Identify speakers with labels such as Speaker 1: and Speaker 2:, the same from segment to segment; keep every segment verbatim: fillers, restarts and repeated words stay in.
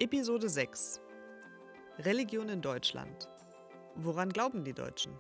Speaker 1: Episode sechs: Religion in Deutschland. Woran glauben die Deutschen?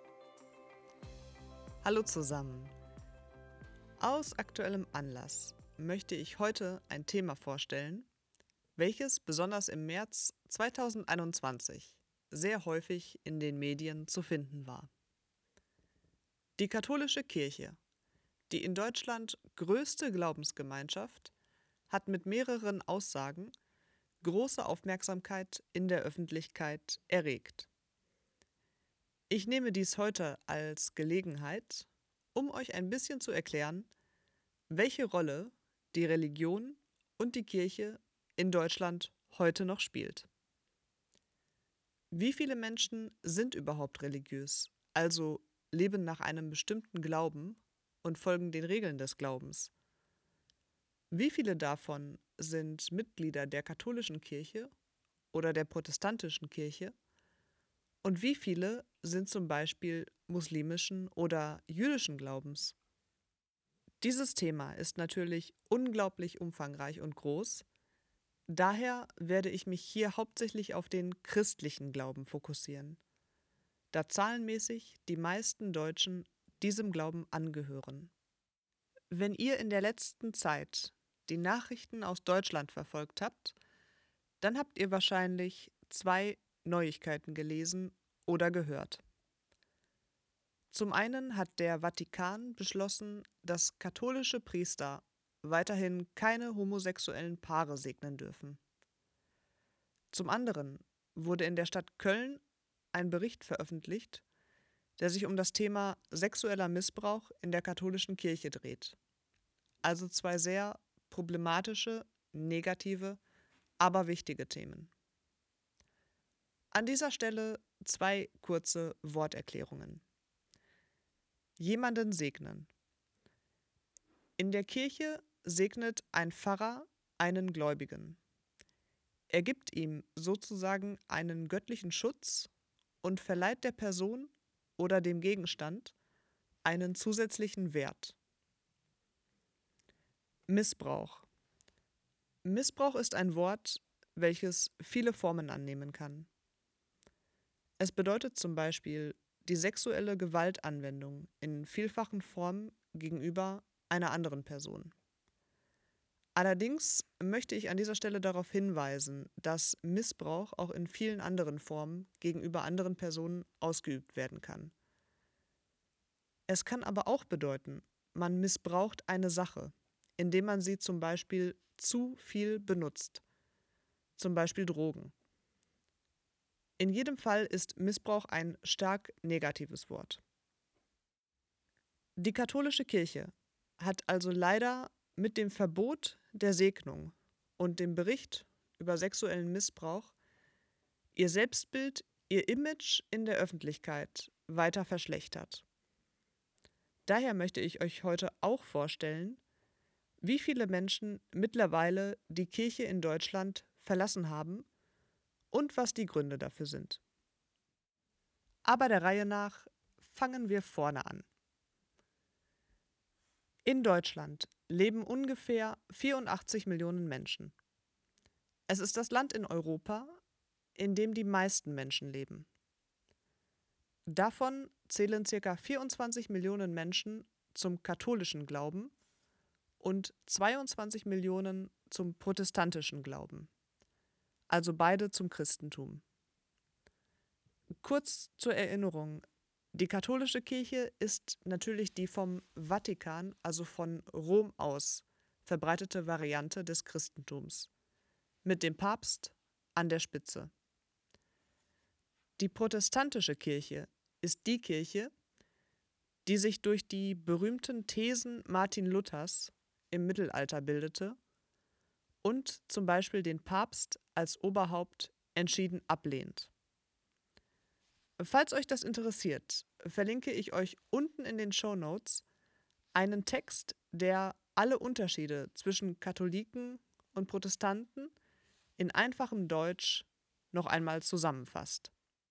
Speaker 1: Hallo zusammen. Aus aktuellem Anlass möchte ich heute ein Thema vorstellen, welches besonders im März zweitausendeinundzwanzig sehr häufig in den Medien zu finden war. Die katholische Kirche, die in Deutschland größte Glaubensgemeinschaft, hat mit mehreren Aussagen große Aufmerksamkeit in der Öffentlichkeit erregt. Ich nehme dies heute als Gelegenheit, um euch ein bisschen zu erklären, welche Rolle die Religion und die Kirche in Deutschland heute noch spielt. Wie viele Menschen sind überhaupt religiös, also leben nach einem bestimmten Glauben und folgen den Regeln des Glaubens? Wie viele davon sind Mitglieder der katholischen Kirche oder der protestantischen Kirche? Und wie viele sind zum Beispiel muslimischen oder jüdischen Glaubens? Dieses Thema ist natürlich unglaublich umfangreich und groß. Daher werde ich mich hier hauptsächlich auf den christlichen Glauben fokussieren, da zahlenmäßig die meisten Deutschen diesem Glauben angehören. Wenn ihr in der letzten Zeit die Nachrichten aus Deutschland verfolgt habt, dann habt ihr wahrscheinlich zwei Neuigkeiten gelesen oder gehört. Zum einen hat der Vatikan beschlossen, dass katholische Priester weiterhin keine homosexuellen Paare segnen dürfen. Zum anderen wurde in der Stadt Köln ein Bericht veröffentlicht, der sich um das Thema sexueller Missbrauch in der katholischen Kirche dreht. Also zwei sehr problematische, negative, aber wichtige Themen. An dieser Stelle zwei kurze Worterklärungen. Jemanden segnen. In der Kirche segnet ein Pfarrer einen Gläubigen. Er gibt ihm sozusagen einen göttlichen Schutz und verleiht der Person oder dem Gegenstand einen zusätzlichen Wert. Missbrauch. Missbrauch ist ein Wort, welches viele Formen annehmen kann. Es bedeutet zum Beispiel die sexuelle Gewaltanwendung in vielfachen Formen gegenüber einer anderen Person. Allerdings möchte ich an dieser Stelle darauf hinweisen, dass Missbrauch auch in vielen anderen Formen gegenüber anderen Personen ausgeübt werden kann. Es kann aber auch bedeuten, man missbraucht eine Sache, indem man sie zum Beispiel zu viel benutzt, zum Beispiel Drogen. In jedem Fall ist Missbrauch ein stark negatives Wort. Die katholische Kirche hat also leider mit dem Verbot der Segnung und dem Bericht über sexuellen Missbrauch ihr Selbstbild, ihr Image in der Öffentlichkeit weiter verschlechtert. Daher möchte ich euch heute auch vorstellen, wie viele Menschen mittlerweile die Kirche in Deutschland verlassen haben und was die Gründe dafür sind. Aber der Reihe nach fangen wir vorne an. In Deutschland leben ungefähr vierundachtzig Millionen Menschen. Es ist das Land in Europa, in dem die meisten Menschen leben. Davon zählen ca. vierundzwanzig Millionen Menschen zum katholischen Glauben und zweiundzwanzig Millionen zum protestantischen Glauben. Also beide zum Christentum. Kurz zur Erinnerung: Die katholische Kirche ist natürlich die vom Vatikan, also von Rom aus, verbreitete Variante des Christentums, mit dem Papst an der Spitze. Die protestantische Kirche ist die Kirche, die sich durch die berühmten Thesen Martin Luthers im Mittelalter bildete und zum Beispiel den Papst als Oberhaupt entschieden ablehnt. Falls euch das interessiert, verlinke ich euch unten in den Shownotes einen Text, der alle Unterschiede zwischen Katholiken und Protestanten in einfachem Deutsch noch einmal zusammenfasst.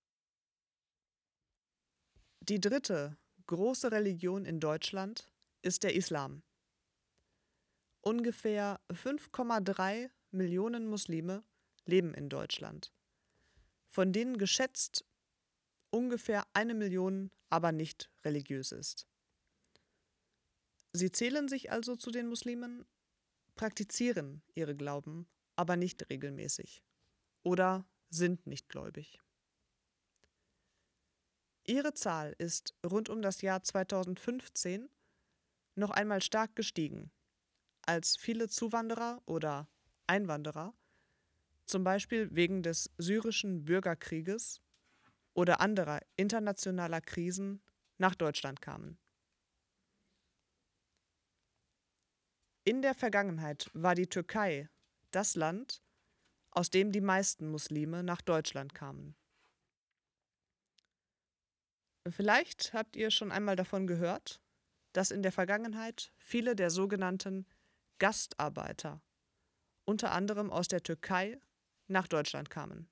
Speaker 1: Die dritte große Religion in Deutschland ist der Islam. Ungefähr fünf Komma drei Millionen Muslime leben in Deutschland, von denen geschätzt ungefähr eine Million aber nicht religiös ist. Sie zählen sich also zu den Muslimen, praktizieren ihre Glauben, aber nicht regelmäßig oder sind nicht gläubig. Ihre Zahl ist rund um das Jahr zweitausendfünfzehn noch einmal stark gestiegen, als viele Zuwanderer oder Einwanderer, zum Beispiel wegen des syrischen Bürgerkrieges oder anderer internationaler Krisen, nach Deutschland kamen. In der Vergangenheit war die Türkei das Land, aus dem die meisten Muslime nach Deutschland kamen. Vielleicht habt ihr schon einmal davon gehört, dass in der Vergangenheit viele der sogenannten Gastarbeiter, unter anderem aus der Türkei, nach Deutschland kamen.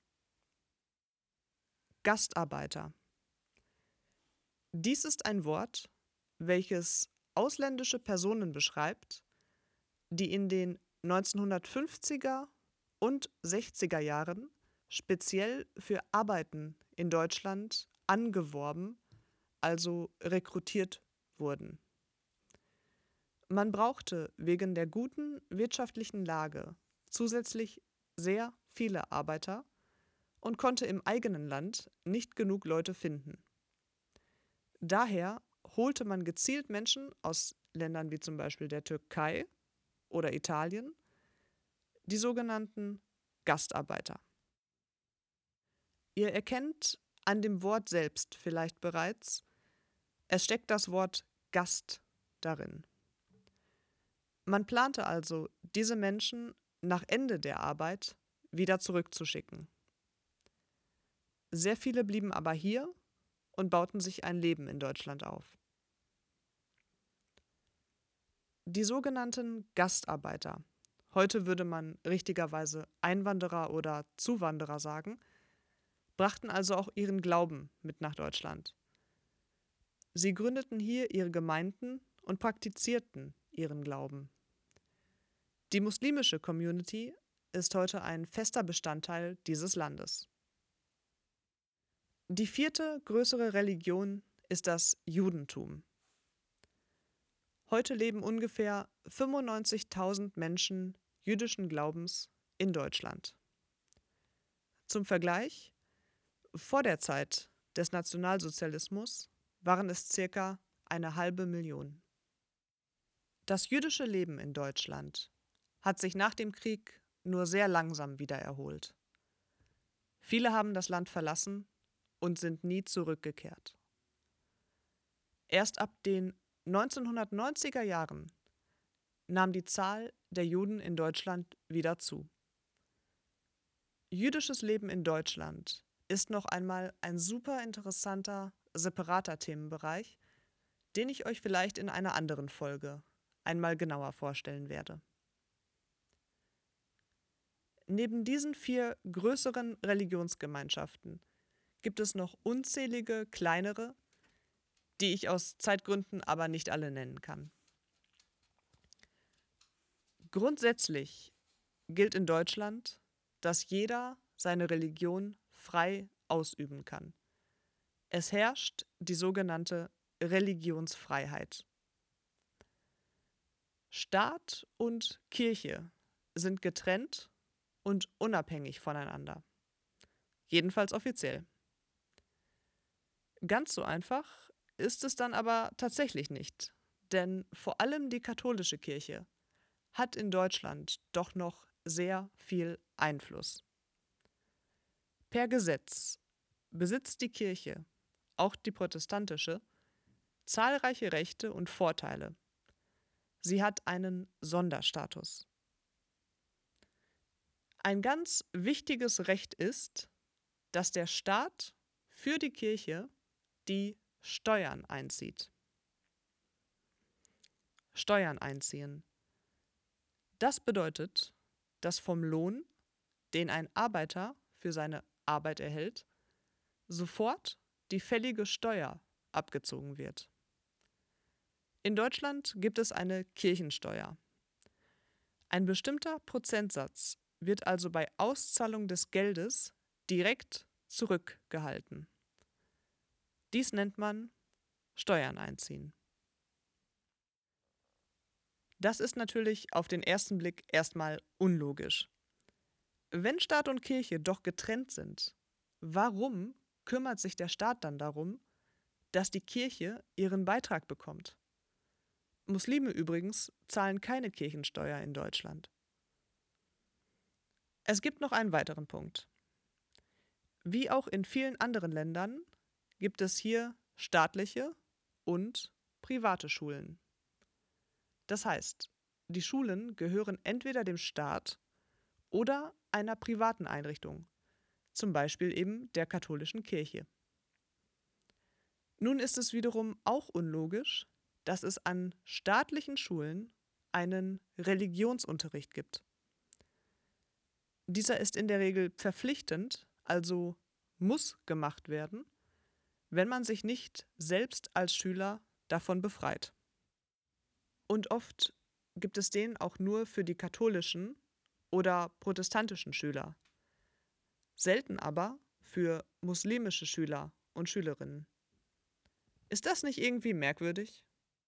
Speaker 1: Gastarbeiter. Dies ist ein Wort, welches ausländische Personen beschreibt, die in den neunzehnhundertfünfziger und sechziger Jahren speziell für Arbeiten in Deutschland angeworben, also rekrutiert wurden. Man brauchte wegen der guten wirtschaftlichen Lage zusätzlich sehr viele Arbeiter und konnte im eigenen Land nicht genug Leute finden. Daher holte man gezielt Menschen aus Ländern wie zum Beispiel der Türkei oder Italien, die sogenannten Gastarbeiter. Ihr erkennt an dem Wort selbst vielleicht bereits, es steckt das Wort Gast darin. Man plante also, diese Menschen nach Ende der Arbeit wieder zurückzuschicken. Sehr viele blieben aber hier und bauten sich ein Leben in Deutschland auf. Die sogenannten Gastarbeiter, heute würde man richtigerweise Einwanderer oder Zuwanderer sagen, brachten also auch ihren Glauben mit nach Deutschland. Sie gründeten hier ihre Gemeinden und praktizierten ihren Glauben. Die muslimische Community ist heute ein fester Bestandteil dieses Landes. Die vierte größere Religion ist das Judentum. Heute leben ungefähr fünfundneunzigtausend Menschen jüdischen Glaubens in Deutschland. Zum Vergleich, vor der Zeit des Nationalsozialismus waren es circa eine halbe Million. Das jüdische Leben in Deutschland hat sich nach dem Krieg nur sehr langsam wieder erholt. Viele haben das Land verlassen und sind nie zurückgekehrt. Erst ab den neunzehnhundertneunziger Jahren nahm die Zahl der Juden in Deutschland wieder zu. Jüdisches Leben in Deutschland ist noch einmal ein super interessanter, separater Themenbereich, den ich euch vielleicht in einer anderen Folge einmal genauer vorstellen werde. Neben diesen vier größeren Religionsgemeinschaften gibt es noch unzählige kleinere, die ich aus Zeitgründen aber nicht alle nennen kann. Grundsätzlich gilt in Deutschland, dass jeder seine Religion frei ausüben kann. Es herrscht die sogenannte Religionsfreiheit. Staat und Kirche sind getrennt und unabhängig voneinander. Jedenfalls offiziell. Ganz so einfach ist es dann aber tatsächlich nicht, denn vor allem die katholische Kirche hat in Deutschland doch noch sehr viel Einfluss. Per Gesetz besitzt die Kirche, auch die protestantische, zahlreiche Rechte und Vorteile. Sie hat einen Sonderstatus. Ein ganz wichtiges Recht ist, dass der Staat für die Kirche die Steuern einzieht. Steuern einziehen. Das bedeutet, dass vom Lohn, den ein Arbeiter für seine Arbeit erhält, sofort die fällige Steuer abgezogen wird. In Deutschland gibt es eine Kirchensteuer. Ein bestimmter Prozentsatz wird also bei Auszahlung des Geldes direkt zurückgehalten. Dies nennt man Steuern einziehen. Das ist natürlich auf den ersten Blick erstmal unlogisch. Wenn Staat und Kirche doch getrennt sind, warum kümmert sich der Staat dann darum, dass die Kirche ihren Beitrag bekommt? Muslime übrigens zahlen keine Kirchensteuer in Deutschland. Es gibt noch einen weiteren Punkt. Wie auch in vielen anderen Ländern gibt es hier staatliche und private Schulen. Das heißt, die Schulen gehören entweder dem Staat oder einer privaten Einrichtung, zum Beispiel eben der katholischen Kirche. Nun ist es wiederum auch unlogisch, dass es an staatlichen Schulen einen Religionsunterricht gibt. Dieser ist in der Regel verpflichtend, also muss gemacht werden, wenn man sich nicht selbst als Schüler davon befreit. Und oft gibt es den auch nur für die katholischen oder protestantischen Schüler, selten aber für muslimische Schüler und Schülerinnen. Ist das nicht irgendwie merkwürdig?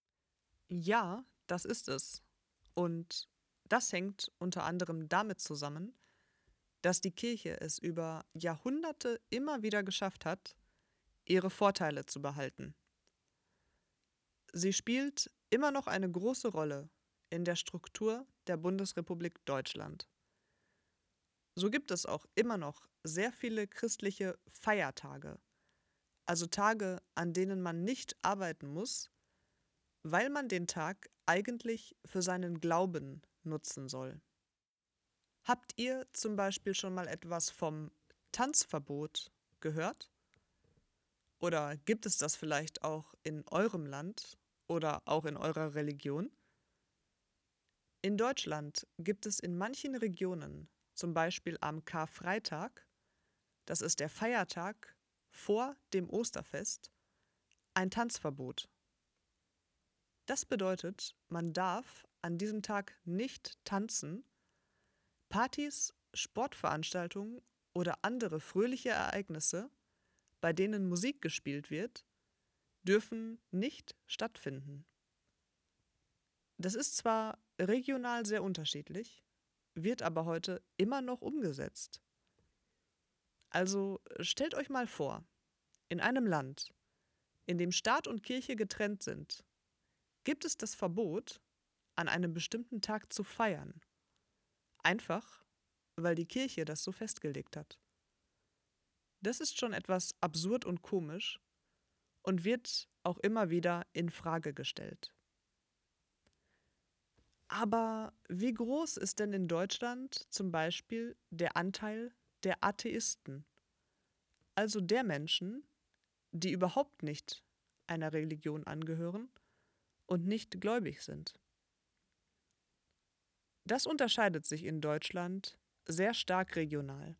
Speaker 1: Ja, das ist es. Und das hängt unter anderem damit zusammen, dass die Kirche es über Jahrhunderte immer wieder geschafft hat, ihre Vorteile zu behalten. Sie spielt immer noch eine große Rolle in der Struktur der Bundesrepublik Deutschland. So gibt es auch immer noch sehr viele christliche Feiertage, also Tage, an denen man nicht arbeiten muss, weil man den Tag eigentlich für seinen Glauben nutzen soll. Habt ihr zum Beispiel schon mal etwas vom Tanzverbot gehört? Oder gibt es das vielleicht auch in eurem Land oder auch in eurer Religion? In Deutschland gibt es in manchen Regionen, zum Beispiel am Karfreitag, das ist der Feiertag vor dem Osterfest, ein Tanzverbot. Das bedeutet, man darf an diesem Tag nicht tanzen. Partys, Sportveranstaltungen oder andere fröhliche Ereignisse, bei denen Musik gespielt wird, dürfen nicht stattfinden. Das ist zwar regional sehr unterschiedlich, wird aber heute immer noch umgesetzt. Also stellt euch mal vor, in einem Land, in dem Staat und Kirche getrennt sind, gibt es das Verbot, an einem bestimmten Tag zu feiern. Einfach, weil die Kirche das so festgelegt hat. Das ist schon etwas absurd und komisch und wird auch immer wieder in Frage gestellt. Aber wie groß ist denn in Deutschland zum Beispiel der Anteil der Atheisten? Also der Menschen, die überhaupt nicht einer Religion angehören und nicht gläubig sind. Das unterscheidet sich in Deutschland sehr stark regional.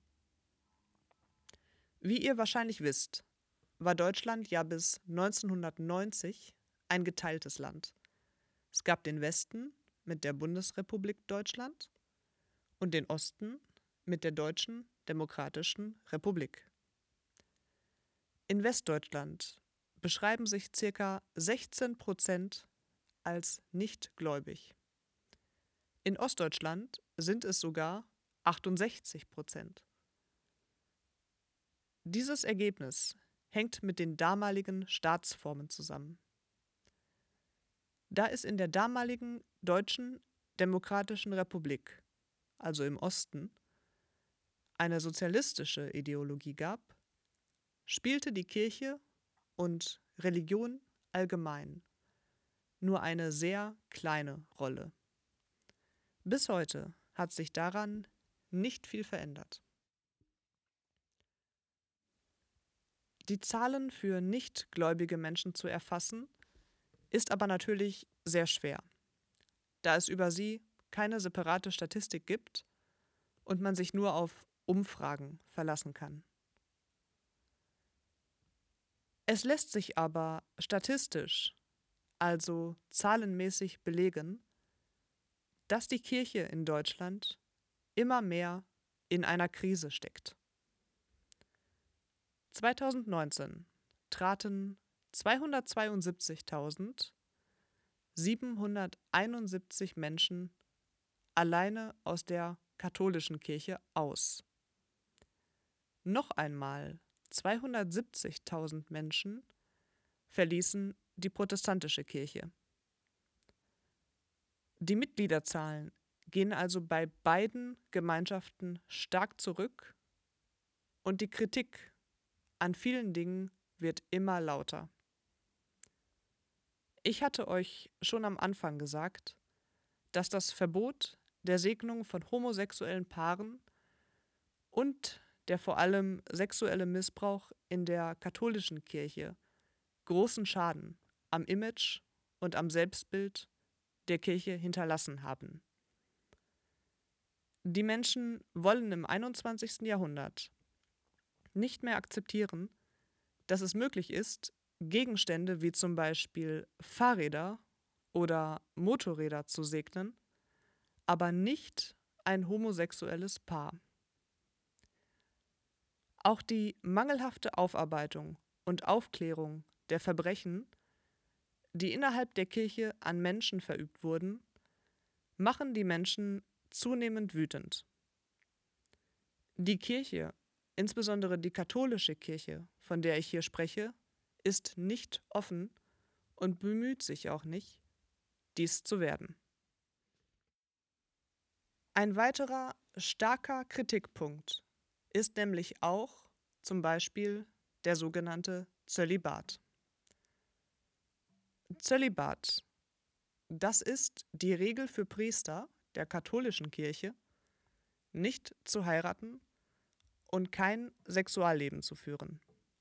Speaker 1: Wie ihr wahrscheinlich wisst, war Deutschland ja bis neunzehnhundertneunzig ein geteiltes Land. Es gab den Westen mit der Bundesrepublik Deutschland und den Osten mit der Deutschen Demokratischen Republik. In Westdeutschland beschreiben sich ca. sechzehn Prozent als nichtgläubig. In Ostdeutschland sind es sogar achtundsechzig Prozent. Dieses Ergebnis hängt mit den damaligen Staatsformen zusammen. Da es in der damaligen Deutschen Demokratischen Republik, also im Osten, eine sozialistische Ideologie gab, spielte die Kirche und Religion allgemein nur eine sehr kleine Rolle. Bis heute hat sich daran nicht viel verändert. Die Zahlen für nichtgläubige Menschen zu erfassen, ist aber natürlich sehr schwer, da es über sie keine separate Statistik gibt und man sich nur auf Umfragen verlassen kann. Es lässt sich aber statistisch, also zahlenmäßig belegen, dass die Kirche in Deutschland immer mehr in einer Krise steckt. zweitausendneunzehn traten zweihundertzweiundsiebzigtausendsiebenhunderteinundsiebzig Menschen alleine aus der katholischen Kirche aus. Noch einmal zweihundertsiebzigtausend Menschen verließen die protestantische Kirche. Die Mitgliederzahlen gehen also bei beiden Gemeinschaften stark zurück und die Kritik an vielen Dingen wird immer lauter. Ich hatte euch schon am Anfang gesagt, dass das Verbot der Segnung von homosexuellen Paaren und der vor allem sexuelle Missbrauch in der katholischen Kirche großen Schaden am Image und am Selbstbild der Kirche hinterlassen haben. Die Menschen wollen im einundzwanzigsten Jahrhundert nicht mehr akzeptieren, dass es möglich ist, Gegenstände wie zum Beispiel Fahrräder oder Motorräder zu segnen, aber nicht ein homosexuelles Paar. Auch die mangelhafte Aufarbeitung und Aufklärung der Verbrechen, die innerhalb der Kirche an Menschen verübt wurden, machen die Menschen zunehmend wütend. Die Kirche, insbesondere die katholische Kirche, von der ich hier spreche, ist nicht offen und bemüht sich auch nicht, dies zu werden. Ein weiterer starker Kritikpunkt ist nämlich auch zum Beispiel der sogenannte Zölibat. Zölibat, das ist die Regel für Priester der katholischen Kirche, nicht zu heiraten und kein Sexualleben zu führen.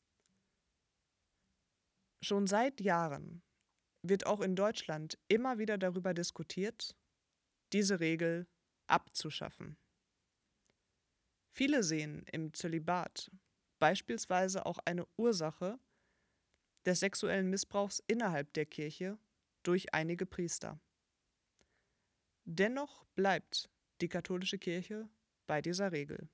Speaker 1: Schon seit Jahren wird auch in Deutschland immer wieder darüber diskutiert, diese Regel abzuschaffen. Viele sehen im Zölibat beispielsweise auch eine Ursache des sexuellen Missbrauchs innerhalb der Kirche durch einige Priester. Dennoch bleibt die katholische Kirche bei dieser Regel.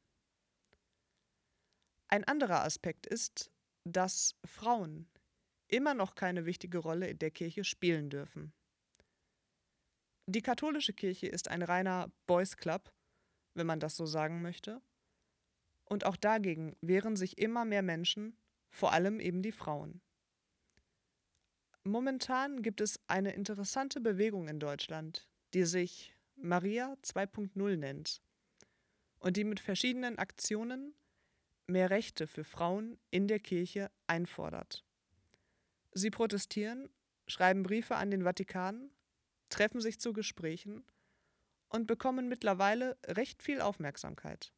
Speaker 1: Ein anderer Aspekt ist, dass Frauen immer noch keine wichtige Rolle in der Kirche spielen dürfen. Die katholische Kirche ist ein reiner Boys Club, wenn man das so sagen möchte. Und auch dagegen wehren sich immer mehr Menschen, vor allem eben die Frauen. Momentan gibt es eine interessante Bewegung in Deutschland, die sich Maria zwei Punkt null nennt und die mit verschiedenen Aktionen mehr Rechte für Frauen in der Kirche einfordert. Sie protestieren, schreiben Briefe an den Vatikan, treffen sich zu Gesprächen und bekommen mittlerweile recht viel Aufmerksamkeit.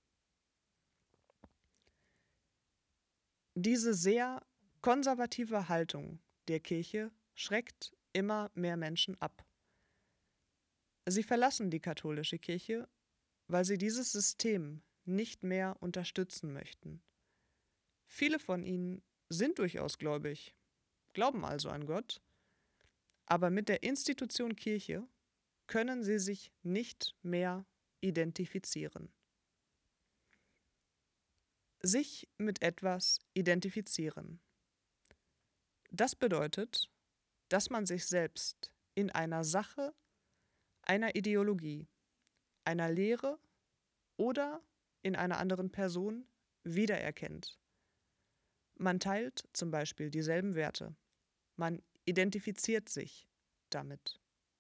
Speaker 1: Diese sehr konservative Haltung der Kirche schreckt immer mehr Menschen ab. Sie verlassen die katholische Kirche, weil sie dieses System nicht mehr unterstützen möchten. Viele von ihnen sind durchaus gläubig, glauben also an Gott, aber mit der Institution Kirche können sie sich nicht mehr identifizieren. Sich mit etwas identifizieren. Das bedeutet, dass man sich selbst in einer Sache, einer Ideologie, einer Lehre oder in einer anderen Person wiedererkennt. Man teilt zum Beispiel dieselben Werte. Man identifiziert sich damit.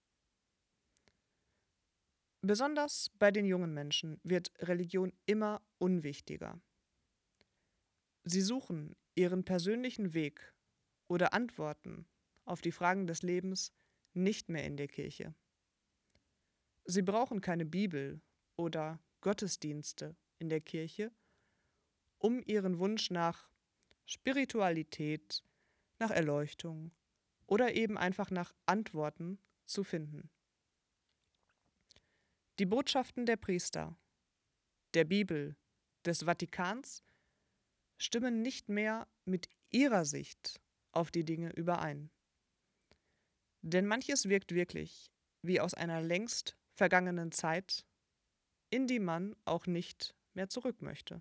Speaker 1: Besonders bei den jungen Menschen wird Religion immer unwichtiger. Sie suchen ihren persönlichen Weg oder Antworten auf die Fragen des Lebens nicht mehr in der Kirche. Sie brauchen keine Bibel oder Gottesdienste in der Kirche, um ihren Wunsch nach Spiritualität, nach Erleuchtung oder eben einfach nach Antworten zu finden. Die Botschaften der Priester, der Bibel, des Vatikans stimmen nicht mehr mit ihrer Sicht auf die Dinge überein. Denn manches wirkt wirklich wie aus einer längst vergangenen Zeit in die man auch nicht mehr zurück möchte.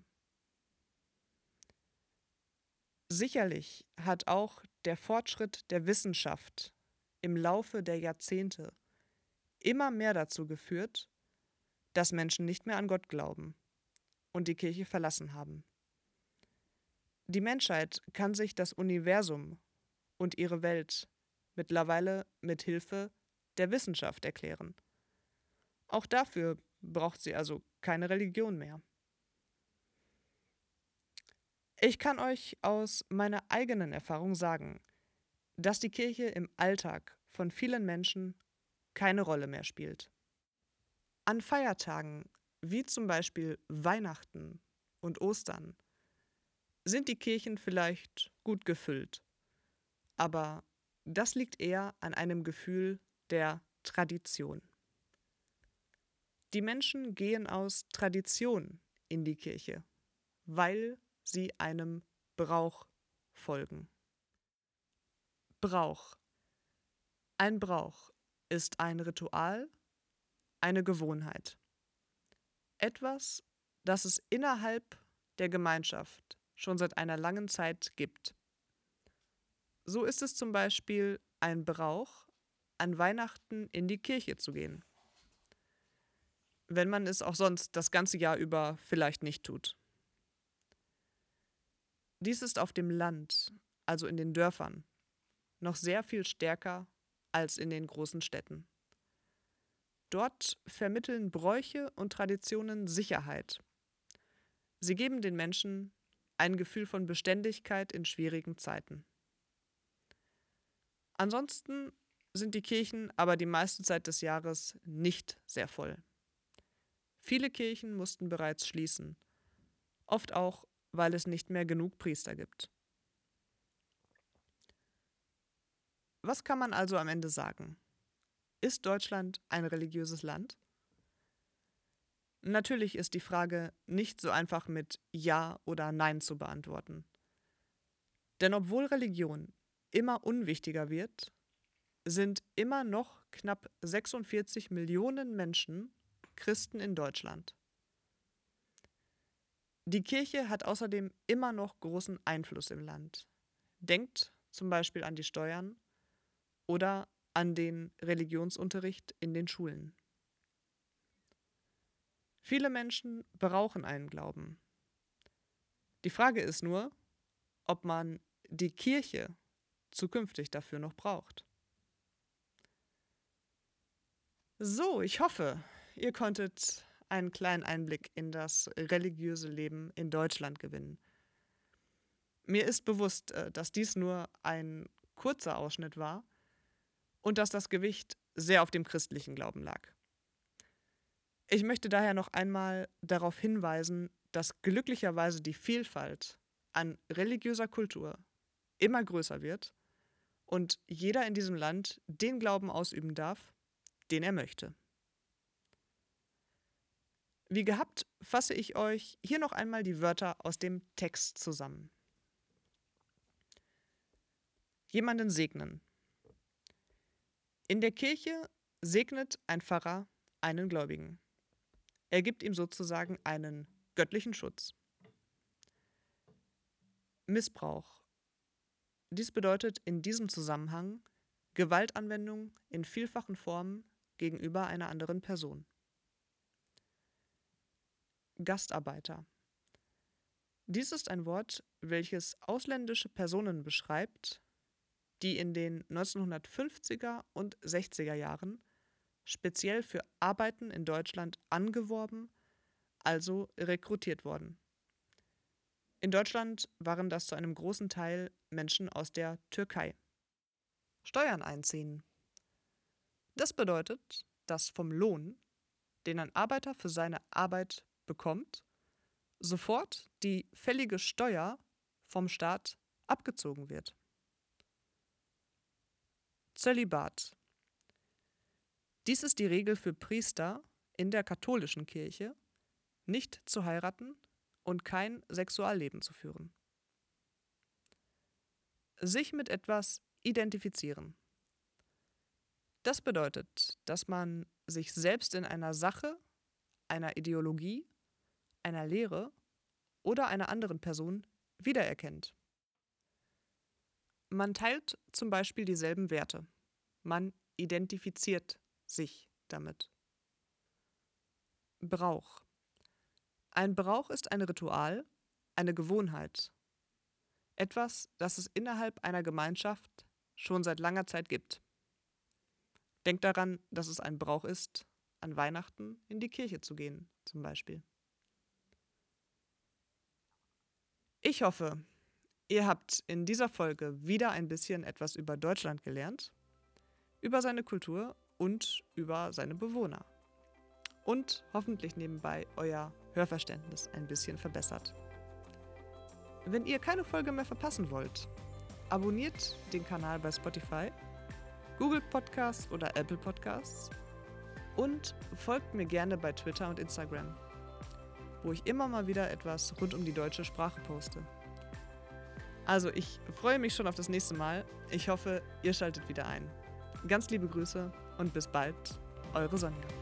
Speaker 1: Sicherlich hat auch der Fortschritt der Wissenschaft im Laufe der Jahrzehnte immer mehr dazu geführt, dass Menschen nicht mehr an Gott glauben und die Kirche verlassen haben. Die Menschheit kann sich das Universum und ihre Welt mittlerweile mit Hilfe der Wissenschaft erklären. Auch dafür braucht sie also keine Religion mehr. Ich kann euch aus meiner eigenen Erfahrung sagen, dass die Kirche im Alltag von vielen Menschen keine Rolle mehr spielt. An Feiertagen wie zum Beispiel Weihnachten und Ostern sind die Kirchen vielleicht gut gefüllt, aber das liegt eher an einem Gefühl der Tradition. Die Menschen gehen aus Tradition in die Kirche, weil sie einem Brauch folgen. Brauch. Ein Brauch ist ein Ritual, eine Gewohnheit. Etwas, das es innerhalb der Gemeinschaft schon seit einer langen Zeit gibt. So ist es zum Beispiel ein Brauch, an Weihnachten in die Kirche zu gehen, wenn man es auch sonst das ganze Jahr über vielleicht nicht tut. Dies ist auf dem Land, also in den Dörfern, noch sehr viel stärker als in den großen Städten. Dort vermitteln Bräuche und Traditionen Sicherheit. Sie geben den Menschen ein Gefühl von Beständigkeit in schwierigen Zeiten. Ansonsten sind die Kirchen aber die meiste Zeit des Jahres nicht sehr voll. Viele Kirchen mussten bereits schließen, oft auch, weil es nicht mehr genug Priester gibt. Was kann man also am Ende sagen? Ist Deutschland ein religiöses Land? Natürlich ist die Frage nicht so einfach mit Ja oder Nein zu beantworten. Denn obwohl Religion immer unwichtiger wird, sind immer noch knapp sechsundvierzig Millionen Menschen Christen in Deutschland. Die Kirche hat außerdem immer noch großen Einfluss im Land. Denkt zum Beispiel an die Steuern oder an den Religionsunterricht in den Schulen. Viele Menschen brauchen einen Glauben. Die Frage ist nur, ob man die Kirche zukünftig dafür noch braucht. So, ich hoffe, ihr konntet einen kleinen Einblick in das religiöse Leben in Deutschland gewinnen. Mir ist bewusst, dass dies nur ein kurzer Ausschnitt war und dass das Gewicht sehr auf dem christlichen Glauben lag. Ich möchte daher noch einmal darauf hinweisen, dass glücklicherweise die Vielfalt an religiöser Kultur immer größer wird und jeder in diesem Land den Glauben ausüben darf, den er möchte. Wie gehabt, fasse ich euch hier noch einmal die Wörter aus dem Text zusammen. Jemanden segnen. In der Kirche segnet ein Pfarrer einen Gläubigen. Er gibt ihm sozusagen einen göttlichen Schutz. Missbrauch. Dies bedeutet in diesem Zusammenhang Gewaltanwendung in vielfachen Formen gegenüber einer anderen Person. Gastarbeiter. Dies ist ein Wort, welches ausländische Personen beschreibt, die in den neunzehnhundertfünfziger und sechziger Jahren speziell für Arbeiten in Deutschland angeworben, also rekrutiert wurden. In Deutschland waren das zu einem großen Teil Menschen aus der Türkei. Steuern einziehen. Das bedeutet, dass vom Lohn, den ein Arbeiter für seine Arbeit bekommt, sofort die fällige Steuer vom Staat abgezogen wird. Zölibat. Dies ist die Regel für Priester in der katholischen Kirche, nicht zu heiraten und kein Sexualleben zu führen. Sich mit etwas identifizieren. Das bedeutet, dass man sich selbst in einer Sache, einer Ideologie, einer Lehre oder einer anderen Person wiedererkennt. Man teilt zum Beispiel dieselben Werte. Man identifiziert sich damit. Brauch. Ein Brauch ist ein Ritual, eine Gewohnheit. Etwas, das es innerhalb einer Gemeinschaft schon seit langer Zeit gibt. Denkt daran, dass es ein Brauch ist, an Weihnachten in die Kirche zu gehen, zum Beispiel. Ich hoffe, ihr habt in dieser Folge wieder ein bisschen etwas über Deutschland gelernt, über seine Kultur und über seine Bewohner. Und hoffentlich nebenbei euer Hörverständnis ein bisschen verbessert. Wenn ihr keine Folge mehr verpassen wollt, abonniert den Kanal bei Spotify, Google Podcasts oder Apple Podcasts und folgt mir gerne bei Twitter und Instagram, wo ich immer mal wieder etwas rund um die deutsche Sprache poste. Also ich freue mich schon auf das nächste Mal. Ich hoffe, ihr schaltet wieder ein. Ganz liebe Grüße und bis bald, eure Sonja.